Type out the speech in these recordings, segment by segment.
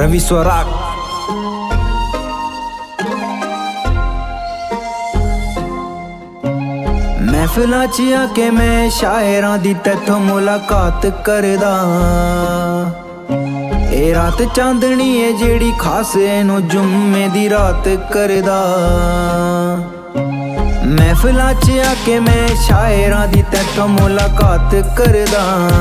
रवि स्वराग। महफिलां च आके मैं शायरां दी तैथों मुलाकात करदा। ए रात चांदनी है जेड़ी खास एनू जुम्मे दी रात करदा। महफिलां च आके मैं शायरां दी तैथों मुलाकात करदा।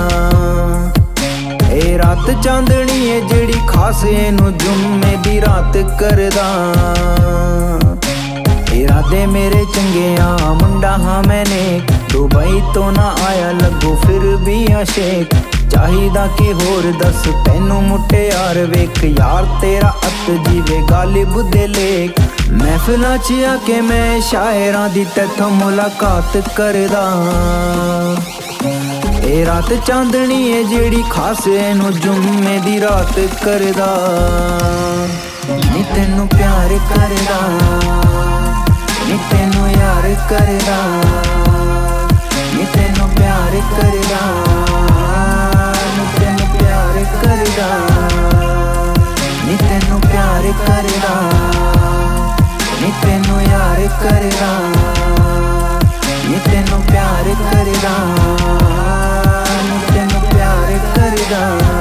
ए रात चांदनी है जेड़ी खास एनू जुम्मे दी रात करदा। इरादे मेरे चंगे आ मुंडा हाँ मैंने दुबई तो ना आया लगो फिर भी आशेक। चाहिदा कि होर दस तैनू मुट्टे यार वेख यार तेरा अत जीवे गालिब दे लेक। महफिलां च आके मैं शायरां दी तैथों मुलाकात करदा। ए रात चांदनी है जेड़ी खास एनू जुम्मे दी रात करदा। नी तैनू प्यार करदा नी तैनू यार करदा। नी तैनू प्यार करदा नी तैनू प्यार करदा। नी तैनू प्यार करदा नी तैनू यार करदा। नी तैनू प्यार करदा नी तैनू प्यार करदा।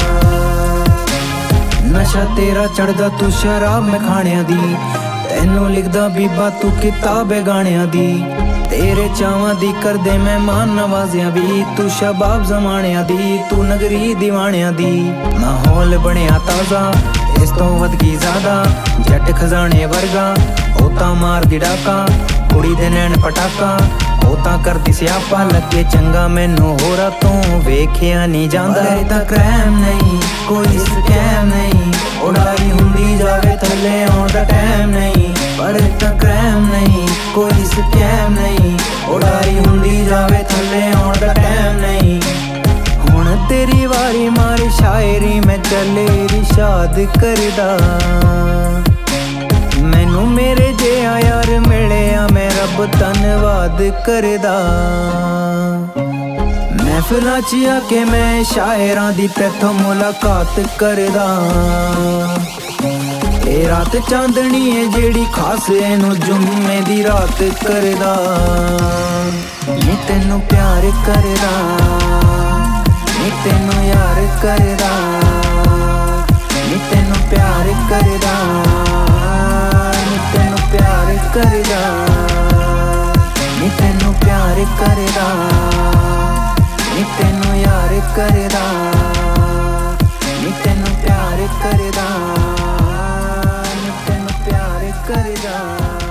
नशा तेरा चढ़दा तू शराब मैं खाणियां दी। तैनू लिखदा बीबा तू किताब है गाणियां दी। तेरे चावां दी करदे मेहमान नवाजियां भी। तू शबाब जमानियां दी तू नगरी दीवानियां दी। माहौल बनिया ताज़ा इस तो वधगी ज़्यादा। जट खजाने वर्गा ओ तां मार दी डाका। कुड़ी दे नैन पटाका ओ तां करदी स्यापा। लगे चंगा मैनू होरा तों वेखिया नहीं जांदा। पर तां क्रैम नहीं कोई स्कैम नहीं। उड़ाई हुंदी जावे थल्ले आउण दा टैम नहीं। पर तां क्रैम नहीं कोई स्कैम नहीं। उड़ाई हुंदी जावे थल्ले आउण दा टैम नहीं। हुण तेरी वारी मारी शायरी मैं चले इरशाद करदा। मैनू मेरे जिहा यार मिलिया मैं रब धन्नवाद करदा। महफिलां च आके मैं शायरां दी तैथों मुलाकात करदा। ए रात चांदनी है जेड़ी खास एनू जुम्मे दी रात करदा। नी तैनू प्यार करदा नी तैनू यार करदा। नी तैनू प्यार करदा नी तैनू प्यार करदा। नी तैनू प्यार करदा नी तैनू यार करदा। नी तैनू प्यार करदा नी तैनू प्यार करदा।